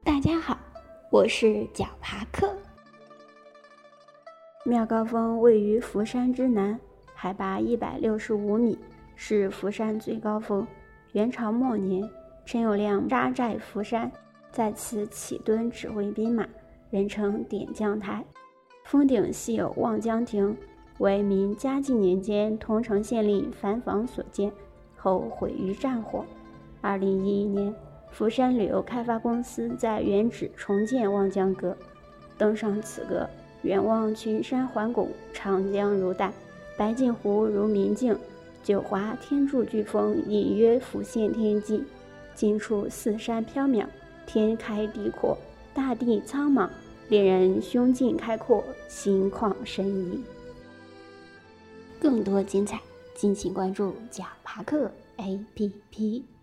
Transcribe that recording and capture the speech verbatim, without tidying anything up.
大家好，我是蒋爬克。妙高峰位于福山之南，海拔一百六十五米，是福山最高峰。元朝末年，陈友谅扎寨福山，在此起墩指挥兵马，人称点将台。峰顶系有望江亭，为明嘉靖年间桐城县令樊房所建，后毁于战火。二零一一年，福山旅游开发公司在原址重建望江阁，登上此阁，远望群山环拱，长江如带，白镜湖如明镜，九华天柱巨峰隐约浮现天际。近处四山缥缈，天开地阔，大地苍茫，令人胸襟开阔，心旷神怡。更多精彩，敬请关注蒋爬克 A P P。